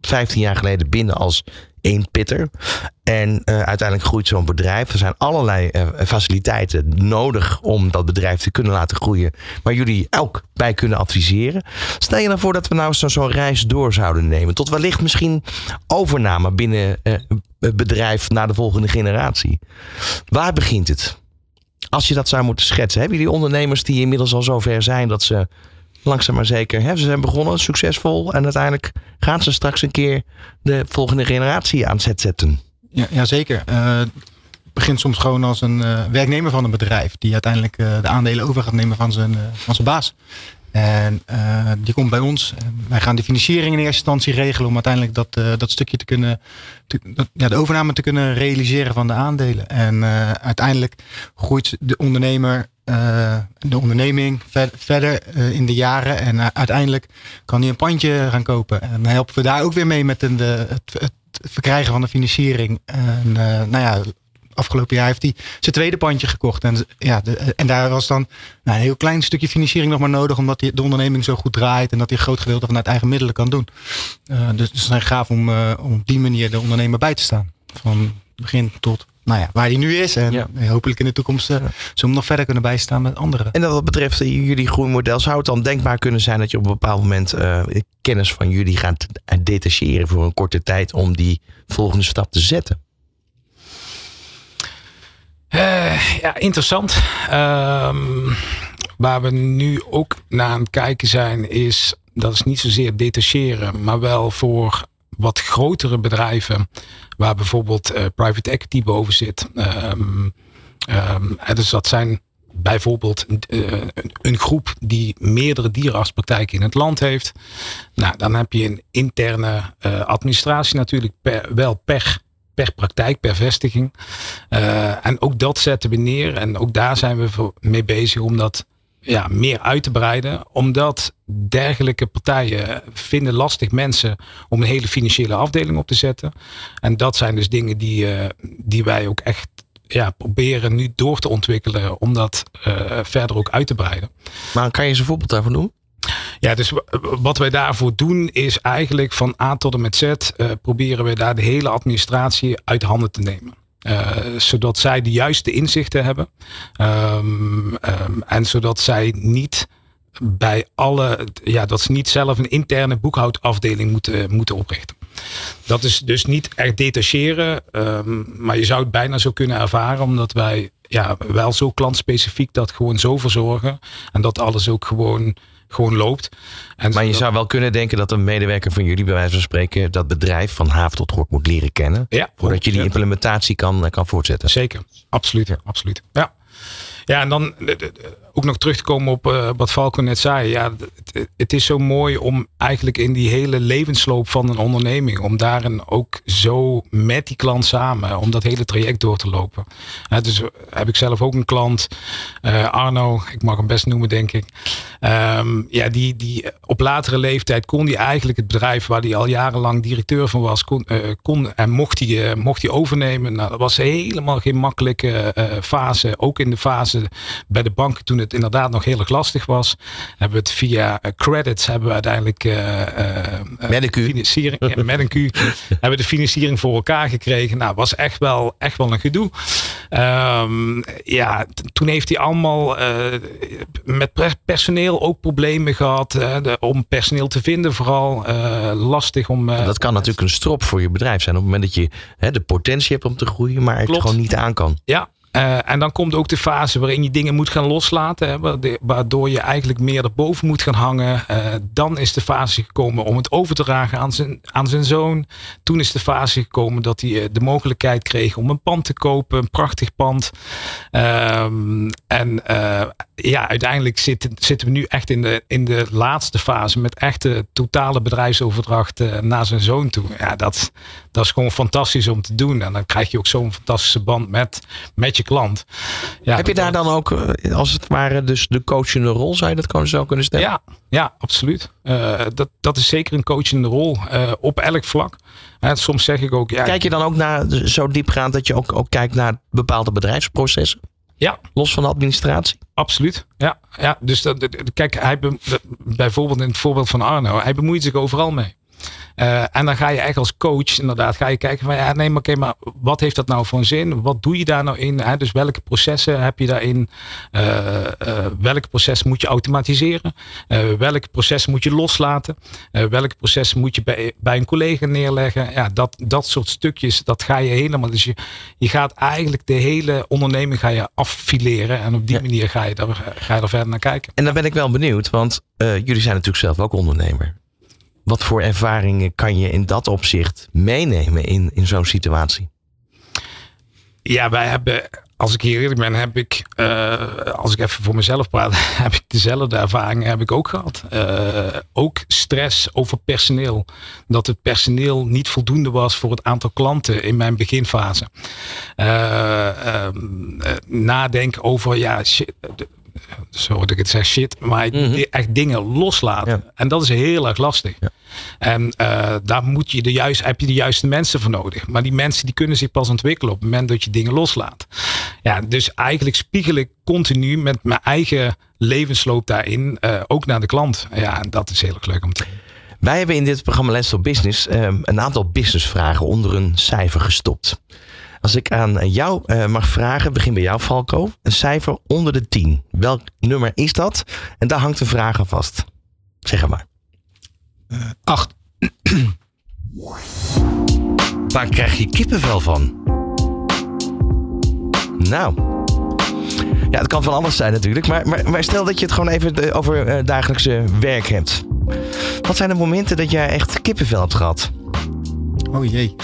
vijftien jaar geleden binnen als één pitter. En uh, uiteindelijk groeit zo'n bedrijf. Er zijn allerlei uh, faciliteiten nodig om dat bedrijf te kunnen laten groeien. Waar jullie ook bij kunnen adviseren. Stel je nou voor dat we nou zo, zo'n reis door zouden nemen. Tot wellicht misschien overname binnen uh, het bedrijf naar de volgende generatie. Waar begint het? Als je dat zou moeten schetsen. Hebben jullie ondernemers die inmiddels al zover zijn dat ze langzaam maar zeker, hè, ze zijn begonnen, succesvol. En uiteindelijk gaan ze straks een keer de volgende generatie aan zet zetten. Ja, ja zeker. Uh, het begint soms gewoon als een uh, werknemer van een bedrijf. Die uiteindelijk uh, de aandelen over gaat nemen van zijn, uh, van zijn baas. En uh, die komt bij ons. Wij gaan de financiering in eerste instantie regelen. Om uiteindelijk dat, uh, dat stukje te kunnen. Te, dat, ja, de overname te kunnen realiseren van de aandelen. En uh, uiteindelijk groeit de ondernemer. Uh, de onderneming ver, verder uh, in de jaren. En uh, uiteindelijk kan hij een pandje gaan kopen. En dan helpen we daar ook weer mee met een, de, het, het verkrijgen van de financiering. En uh, nou ja, afgelopen jaar heeft hij zijn tweede pandje gekocht. En, ja, de, en daar was dan nou, een heel klein stukje financiering nog maar nodig. Omdat die, de onderneming zo goed draait. En dat hij een groot gedeelte vanuit eigen middelen kan doen. Uh, dus het is dan gaaf om, uh, om op die manier de ondernemer bij te staan. Van begin tot nou ja, waar hij nu is. En ja. hopelijk in de toekomst uh, zullen we nog verder kunnen bijstaan met anderen. En wat betreft jullie groeimodel, zou het dan denkbaar kunnen zijn dat je op een bepaald moment uh, kennis van jullie gaat detacheren voor een korte tijd om die volgende stap te zetten? Uh, ja, interessant. Um, waar we nu ook naar aan het kijken zijn is, dat is niet zozeer detacheren, maar wel voor wat grotere bedrijven waar bijvoorbeeld uh, private equity boven zit. Um, um, dus dat zijn bijvoorbeeld uh, een, een groep die meerdere dierenartspraktijken in het land heeft. Nou, dan heb je een interne uh, administratie natuurlijk per, wel per, per praktijk, per vestiging. Uh, en ook dat zetten we neer. En ook daar zijn we voor, mee bezig om dat ja, meer uit te breiden. Omdat dergelijke partijen vinden lastig mensen om een hele financiële afdeling op te zetten. En dat zijn dus dingen die, uh, die wij ook echt ja, proberen nu door te ontwikkelen. Om dat uh, verder ook uit te breiden. Maar kan je eens een voorbeeld daarvan doen? Ja, dus wat wij daarvoor doen is eigenlijk van A tot en met Z uh, proberen we daar de hele administratie uit handen te nemen. Uh, zodat zij de juiste inzichten hebben. Um, um, en zodat zij niet bij alle, ja, dat ze niet zelf een interne boekhoudafdeling moeten, moeten oprichten. Dat is dus niet echt detacheren. Um, maar je zou het bijna zo kunnen ervaren. Omdat wij ja, wel zo klantspecifiek dat gewoon zo verzorgen. En dat alles ook gewoon, gewoon loopt. En maar je zodat, zou wel kunnen denken dat een medewerker van jullie bij wijze van spreken dat bedrijf van haven tot gort moet leren kennen. Ja, voordat je die ja. implementatie kan, kan voortzetten. Zeker, absoluut. Ja. absoluut. Ja. Ja, en dan ook nog terug te komen op uh, wat Falco net zei. Ja, het, het is zo mooi om eigenlijk in die hele levensloop van een onderneming, om daarin ook zo met die klant samen, om dat hele traject door te lopen. Uh, dus heb ik zelf ook een klant, uh, Arno, ik mag hem best noemen denk ik. Um, ja, die, die op latere leeftijd kon die eigenlijk het bedrijf waar hij al jarenlang directeur van was, kon, uh, kon en mocht hij, uh, mocht hij overnemen. Nou, dat was helemaal geen makkelijke uh, fase, ook in de fase bij de bank toen het inderdaad nog heel erg lastig was. Hebben we het via uh, credits hebben we uiteindelijk uh, uh, met een Q. financiering ja, met een Q hebben we de financiering voor elkaar gekregen. Nou, was echt wel echt wel een gedoe. Um, ja, t- toen heeft hij allemaal uh, met personeel ook problemen gehad uh, de, om personeel te vinden, vooral uh, lastig om. Uh, dat kan natuurlijk een strop voor je bedrijf zijn op het moment dat je hè, de potentie hebt om te groeien, maar het Klopt. gewoon niet aan kan. Ja. Uh, en dan komt ook de fase waarin je dingen moet gaan loslaten. Hè, waardoor je eigenlijk meer erboven moet gaan hangen. Uh, dan is de fase gekomen om het over te dragen aan zijn, aan zijn zoon. Toen is de fase gekomen dat hij uh, de mogelijkheid kreeg om een pand te kopen. Een prachtig pand. Um, en uh, ja, uiteindelijk zitten, zitten we nu echt in de, in de laatste fase. Met echte totale bedrijfsoverdracht uh, naar zijn zoon toe. Ja, dat, dat is gewoon fantastisch om te doen. En dan krijg je ook zo'n fantastische band met, met je klant. Ja, heb je daar dan ook, als het ware, dus de coachende rol, zou je dat gewoon zo kunnen stellen? Ja, ja absoluut. Uh, dat, dat is zeker een coachende rol uh, op elk vlak. Uh, soms zeg ik ook... Ja, Kijk je dan ook naar zo diepgaand dat je ook, ook kijkt naar bepaalde bedrijfsprocessen? Ja. Los van de administratie? Absoluut. Ja, ja. Dus dat, kijk, hij be, bijvoorbeeld in het voorbeeld van Arno, hij bemoeit zich overal mee. Uh, en dan ga je echt als coach inderdaad ga je kijken van ja, nee, maar oké, okay, maar wat heeft dat nou voor een zin? Wat doe je daar nou in? Hè? Dus welke processen heb je daarin? Uh, uh, welke processen moet je automatiseren? Uh, welke processen moet je loslaten? Uh, welke processen moet je bij, bij een collega neerleggen? Ja, dat, dat soort stukjes, dat ga je helemaal. Dus je, je gaat eigenlijk de hele onderneming ga je affileren. En op die ja. manier ga je, daar, ga je er verder naar kijken. En dan ben ik wel benieuwd, want uh, jullie zijn natuurlijk zelf ook ondernemer. Wat voor ervaringen kan je in dat opzicht meenemen in, in zo'n situatie? Ja, wij hebben, als ik hier eerlijk ben, heb ik, uh, als ik even voor mezelf praat, heb ik dezelfde ervaringen heb ik ook gehad. Uh, ook stress over personeel. Dat het personeel niet voldoende was voor het aantal klanten in mijn beginfase. Uh, uh, uh, nadenken over, ja, shit, zo dat ik het zeg, shit, maar mm-hmm. echt dingen loslaten. Ja. En dat is heel erg lastig. Ja. En uh, daar moet je de juist, heb je de juiste mensen voor nodig. Maar die mensen die kunnen zich pas ontwikkelen op het moment dat je dingen loslaat. Ja, dus eigenlijk spiegel ik continu met mijn eigen levensloop daarin, uh, ook naar de klant. Ja, en dat is heel erg leuk om te doen. Wij hebben in dit programma Let's Talk Business uh, een aantal businessvragen onder een cijfer gestopt. Als ik aan jou uh, mag vragen, begin bij jou Falco, een cijfer onder de tien. Welk nummer is dat? En daar hangt de vraag aan vast. Zeg het maar. Uh, acht. Waar krijg je kippenvel van? Nou, ja, het kan van alles zijn natuurlijk. Maar, maar, maar stel dat je het gewoon even over uh, dagelijkse werk hebt. Wat zijn de momenten dat jij echt kippenvel hebt gehad? Oh jee.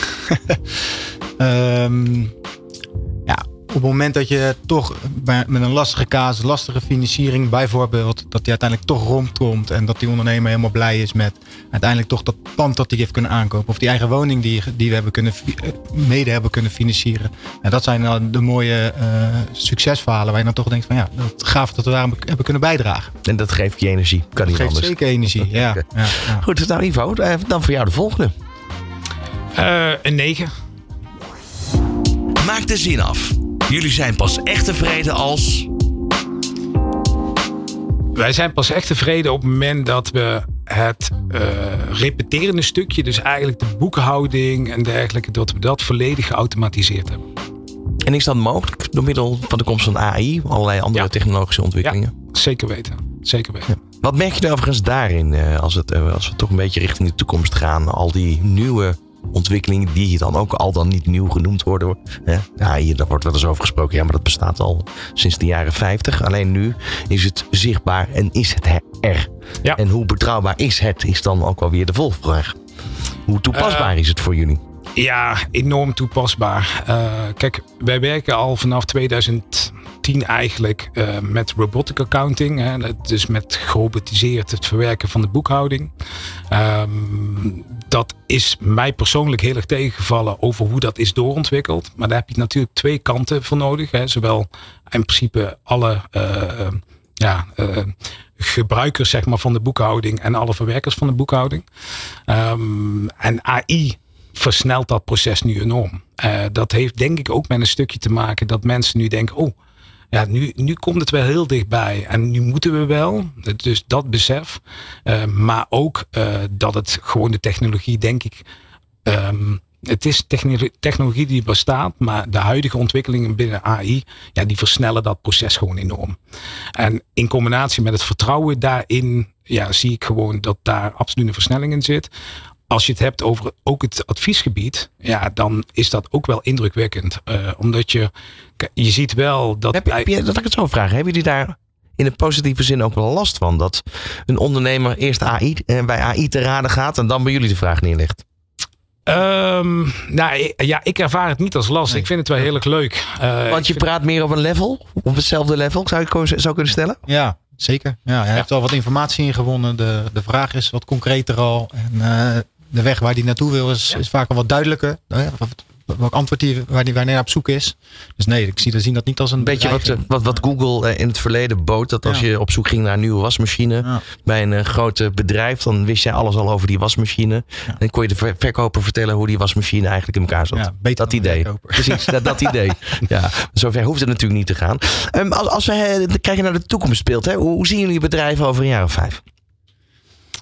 um, ja, op het moment dat je toch bij, met een lastige casus, lastige financiering bijvoorbeeld, dat die uiteindelijk toch rondkomt en dat die ondernemer helemaal blij is met uiteindelijk toch dat pand dat hij heeft kunnen aankopen of die eigen woning die, die we hebben kunnen, mede hebben kunnen financieren. En dat zijn dan de mooie uh, succesverhalen waar je dan toch denkt van ja, dat gaaf dat we daar hebben kunnen bijdragen. En dat geeft je energie, kan niet anders. Dat geeft zeker energie, ja, okay. ja, ja. Goed, nou Ivo, dan voor jou de volgende. Uh, een negen. Maak de zin af. Jullie zijn pas echt tevreden als... Wij zijn pas echt tevreden op het moment dat we het uh, repeterende stukje, dus eigenlijk de boekhouding en dergelijke, dat we dat volledig geautomatiseerd hebben. En is dat mogelijk door middel van de komst van A I, allerlei andere ja. technologische ontwikkelingen? Ja, zeker weten. Zeker weten. Ja. Wat merk je overigens daarin, als, het, als we toch een beetje richting de toekomst gaan, al die nieuwe ontwikkelingen die dan ook al dan niet nieuw genoemd worden. Ja, hier daar wordt wel eens over gesproken. Ja, maar dat bestaat al sinds de jaren vijftig. Alleen nu is het zichtbaar en is het er. Ja. En hoe betrouwbaar is het, is dan ook alweer de volgvraag. Hoe toepasbaar uh, is het voor jullie? Ja, enorm toepasbaar. Uh, kijk, wij werken al vanaf tweeduizend tien eigenlijk uh, met robotic accounting. Hè, dus met gerobotiseerd het verwerken van de boekhouding. Um, dat is mij persoonlijk heel erg tegengevallen over hoe dat is doorontwikkeld. Maar daar heb je natuurlijk twee kanten voor nodig. Hè. Zowel in principe alle uh, ja, uh, gebruikers zeg maar, van de boekhouding en alle verwerkers van de boekhouding. Um, en A I versnelt dat proces nu enorm. Uh, dat heeft denk ik ook met een stukje te maken dat mensen nu denken, oh, ja, nu, nu komt het wel heel dichtbij en nu moeten we wel. Dus dat besef. Uh, maar ook uh, dat het gewoon de technologie, denk ik, um, het is technologie die bestaat, maar de huidige ontwikkelingen binnen A I, ja, die versnellen dat proces gewoon enorm. En in combinatie met het vertrouwen daarin, ja, zie ik gewoon dat daar absoluut een versnelling in zit. Als je het hebt over ook het adviesgebied, ja, dan is dat ook wel indrukwekkend. Uh, omdat je, je ziet wel dat... Heb je, heb je, dat ik het zo vragen, hebben jullie daar in een positieve zin ook wel last van? Dat een ondernemer eerst A I, uh, bij A I te raden gaat en dan bij jullie de vraag neerlegt? Um, nou ja, ik ervaar het niet als last. Nee. Ik vind het wel heel erg leuk. Uh, Want je praat meer op een level, op hetzelfde level, zou je zo kunnen stellen? Ja, zeker. Ja, hij heeft al wat informatie ingewonnen. De, de vraag is wat concreter al. En uh, de weg waar hij naartoe wil is, ja. is vaak al wat duidelijker. Uh, wat, wat antwoord die, waar hij naar op zoek is. Dus nee, ik zie, zie dat niet als een beetje wat, wat, wat Google in het verleden bood. Dat als ja. je op zoek ging naar een nieuwe wasmachine ja. bij een uh, groot bedrijf, dan wist jij alles al over die wasmachine. Ja. Dan kon je de verkoper vertellen hoe die wasmachine eigenlijk in elkaar zat. Ja, beter dat idee. Precies, dat, dat idee. Ja, zover hoeft het natuurlijk niet te gaan. Um, als, als we uh, kijken naar de toekomst speelt, hè, hoe, hoe zien jullie bedrijven over een jaar of vijf?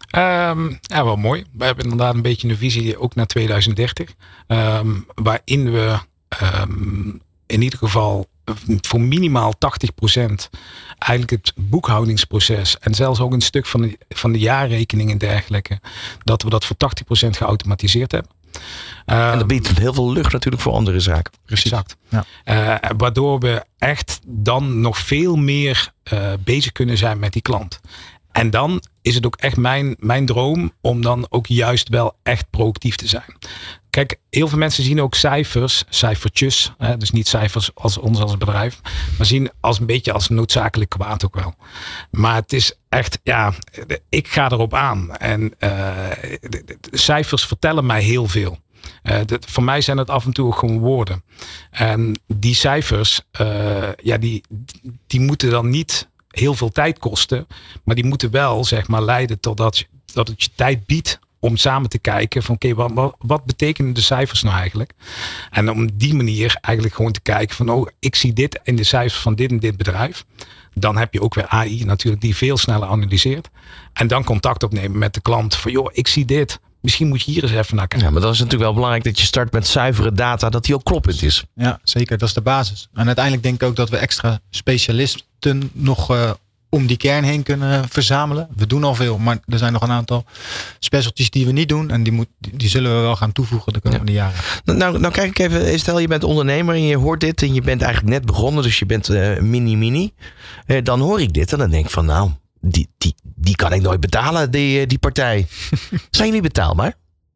Um, ja, wel mooi. We hebben inderdaad een beetje een visie ook naar tweeduizend dertig. Um, waarin we um, in ieder geval voor minimaal tachtig procent eigenlijk het boekhoudingsproces en zelfs ook een stuk van de, van de jaarrekening en dergelijke, dat we dat voor tachtig procent geautomatiseerd hebben. Um, en dat biedt heel veel lucht natuurlijk voor andere zaken. Precies. Exact. Ja. Uh, waardoor we echt dan nog veel meer uh, bezig kunnen zijn met die klant. En dan is het ook echt mijn, mijn droom om dan ook juist wel echt proactief te zijn. Kijk, heel veel mensen zien ook cijfers, cijfertjes, hè, dus niet cijfers als ons als bedrijf, maar zien als een beetje als noodzakelijk kwaad ook wel. Maar het is echt, ja, ik ga erop aan. En uh, de, de, de cijfers vertellen mij heel veel. Uh, de, voor mij zijn het af en toe ook gewoon woorden. En die cijfers, uh, ja, die, die moeten dan niet heel veel tijd kosten, maar die moeten wel, zeg maar, leiden totdat je, dat het je tijd biedt om samen te kijken van oké, okay, wat, wat betekenen de cijfers nou eigenlijk? En om die manier eigenlijk gewoon te kijken van oh, ik zie dit in de cijfers van dit en dit bedrijf. Dan heb je ook weer A I natuurlijk die veel sneller analyseert. En dan contact opnemen met de klant van joh, ik zie dit. Misschien moet je hier eens even naar kijken. Ja, maar dat is natuurlijk wel belangrijk dat je start met zuivere data, dat die ook kloppend is. Ja, zeker. Dat is de basis. En uiteindelijk denk ik ook dat we extra specialisten nog uh, om die kern heen kunnen verzamelen. We doen al veel, maar er zijn nog een aantal specialties die we niet doen. En die, moet, die zullen we wel gaan toevoegen de komende ja. jaren. Nou, nou kijk ik even, stel je bent ondernemer en je hoort dit en je bent eigenlijk net begonnen. Dus je bent uh, mini-mini. Uh, dan hoor ik dit en dan denk ik van nou, die, die, die kan ik nooit betalen, die, die partij. Zijn jullie betaalbaar?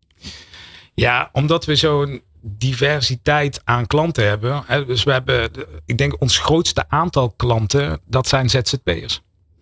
Ja, omdat we zo'n diversiteit aan klanten hebben. Hè, dus we hebben, ik denk ons grootste aantal klanten, dat zijn Z Z P'ers.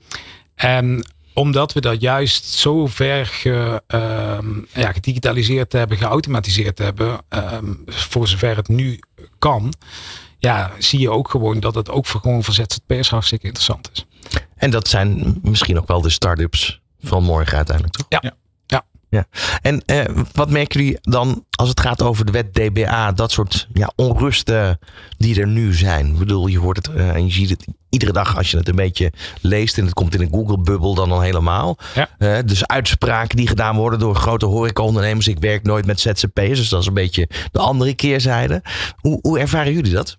En omdat we dat juist zo ver ge, uh, ja, gedigitaliseerd hebben, geautomatiseerd hebben, uh, voor zover het nu kan, ja, zie je ook gewoon dat het ook voor, gewoon voor Z Z P'ers hartstikke interessant is. En dat zijn misschien ook wel de start-ups van morgen uiteindelijk, toch? Ja. ja. Ja. En eh, wat merken jullie dan als het gaat over de wet D B A, dat soort ja, onrusten die er nu zijn? Ik bedoel, je hoort het uh, en je ziet het iedere dag als je het een beetje leest en het komt in een Google-bubbel dan al helemaal. Ja. Uh, dus uitspraken die gedaan worden door grote horecaondernemers. Ik werk nooit met Z Z P'ers, dus dat is een beetje de andere keerzijde. Hoe, hoe ervaren jullie dat?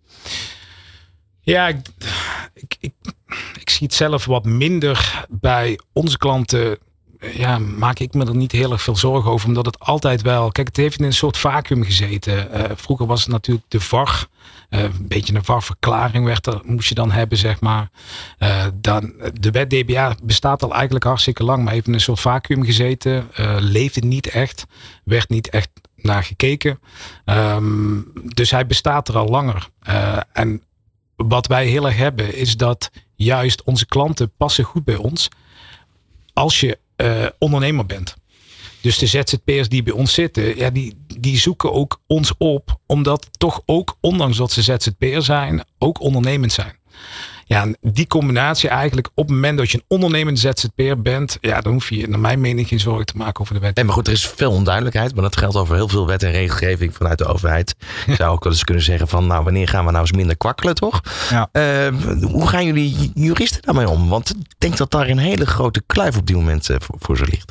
Ja, ik, ik, ik, ik zie het zelf wat minder bij onze klanten. Ja, maak ik me er niet heel erg veel zorgen over. Omdat het altijd wel... Kijk, het heeft in een soort vacuüm gezeten. Uh, vroeger was het natuurlijk de V A R. Uh, een beetje een V A R-verklaring werd er, moest je dan hebben, zeg maar. Uh, dan, de wet D B A bestaat al eigenlijk hartstikke lang. Maar heeft in een soort vacuüm gezeten. Uh, leefde niet echt. Werd niet echt naar gekeken. Um, dus hij bestaat er al langer. Uh, en wat wij heel erg hebben is dat juist onze klanten passen goed bij ons. Als je Uh, ondernemer bent. Dus de Z Z P'ers die bij ons zitten, ja, die, die zoeken ook ons op, omdat toch ook, ondanks dat ze Z Z P'er zijn, ook ondernemend zijn. Ja, die combinatie eigenlijk, op het moment dat je een ondernemende Z Z P'er bent, ja, dan hoef je naar mijn mening geen zorgen te maken over de wet. Nee, maar goed, er is veel onduidelijkheid, maar dat geldt over heel veel wet en regelgeving vanuit de overheid. Je zou ook wel eens kunnen zeggen van, nou, wanneer gaan we nou eens minder kwakkelen, toch? Ja. Uh, hoe gaan jullie juristen daarmee om? Want ik denk dat daar een hele grote kluif op dit moment uh, voor, voor ze ligt.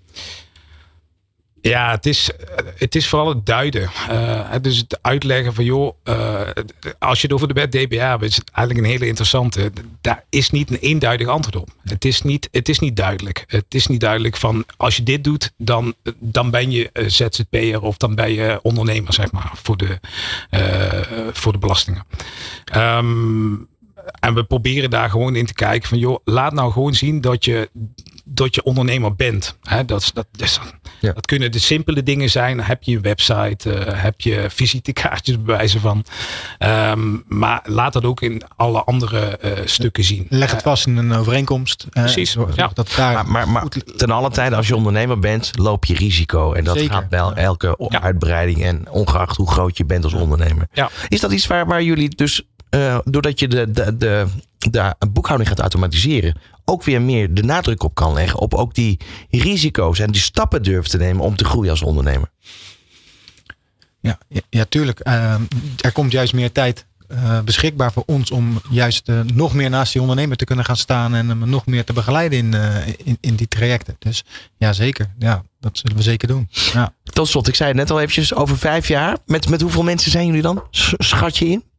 Ja, het is, het is vooral het duiden. Uh, dus het uitleggen van joh, uh, als je het over de wet D B A hebt, is het eigenlijk een hele interessante. Daar is niet een eenduidig antwoord op. Het is niet, het is niet duidelijk. Het is niet duidelijk van als je dit doet, dan, dan ben je Z Z P'er of dan ben je ondernemer, zeg maar, voor de, uh, voor de belastingen. Um, en we proberen daar gewoon in te kijken van joh, laat nou gewoon zien dat je, dat je ondernemer bent. He, dat, dat, dat, ja. dat kunnen de simpele dingen zijn. Heb je een website, uh, heb je visitekaartjes bewijzen van. Um, maar laat dat ook in alle andere uh, stukken zien. Leg het vast in een overeenkomst. Precies. Uh, ja. dat daar maar maar, maar ten alle tijde, als je ondernemer bent, loop je risico. En dat Zeker. gaat bij elke ja. uitbreiding en ongeacht hoe groot je bent als ondernemer. Ja. Is dat iets waar, waar jullie dus, uh, doordat je de, de, de, de boekhouding gaat automatiseren, ook weer meer de nadruk op kan leggen. Op ook die risico's en die stappen durft te nemen om te groeien als ondernemer. Ja, ja, ja tuurlijk. Uh, er komt juist meer tijd uh, beschikbaar voor ons om juist uh, nog meer naast die ondernemer te kunnen gaan staan en hem nog meer te begeleiden in, uh, in, in die trajecten. Dus ja, zeker. Ja, dat zullen we zeker doen. Ja. Tot slot, ik zei het net al eventjes, over vijf jaar. Met, met hoeveel mensen zijn jullie dan? Schat je in?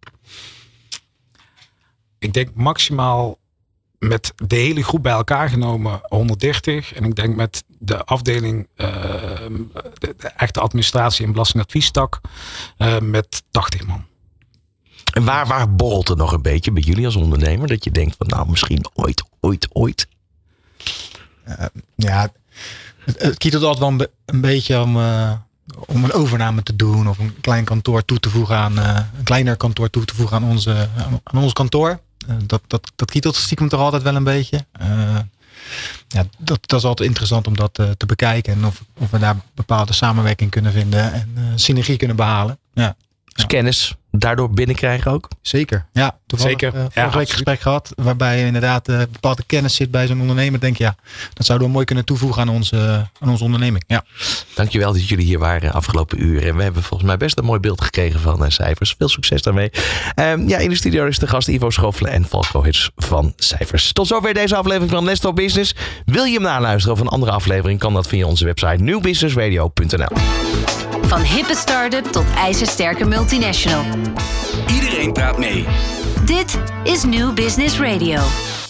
Ik denk maximaal met de hele groep bij elkaar genomen honderddertig. En ik denk met de afdeling, uh, de, de echte administratie en belastingadviestak, uh, met tachtig man. En waar, waar borrelt het nog een beetje bij jullie als ondernemer? Dat je denkt van nou misschien ooit, ooit, ooit. Uh, ja, het, het kietelt altijd wel een, be, een beetje om, uh, om een overname te doen. Of een klein kantoor toe te voegen aan, uh, een kleiner kantoor toe te voegen aan, onze, aan ons kantoor. Uh, dat, dat, dat kietelt stiekem toch altijd wel een beetje. Uh, ja, dat, dat is altijd interessant om dat uh, te bekijken. En of, of we daar bepaalde samenwerking kunnen vinden. En uh, synergie kunnen behalen. Ja. Dus kennis daardoor binnenkrijgen ook? Zeker. Ja, toevallig Zeker. Uh, vorige ja, week een gesprek gehad. Waarbij inderdaad uh, bepaalde kennis zit bij zo'n ondernemer. Denk je, ja, dat zouden we mooi kunnen toevoegen aan onze, aan onze onderneming. Ja. Dankjewel dat jullie hier waren afgelopen uur. En we hebben volgens mij best een mooi beeld gekregen van uh, Cijfers. Veel succes daarmee. Um, ja, in de studio is de gast Ivo Schoffelen en Falco Hits van Cijfers. Tot zover deze aflevering van Let's Talk Business. Wil je hem naluisteren of een andere aflevering? Kan dat via onze website nieuw business radio punt n l. Van hippe start-up tot ijzersterke multinational. Iedereen praat mee. Dit is New Business Radio.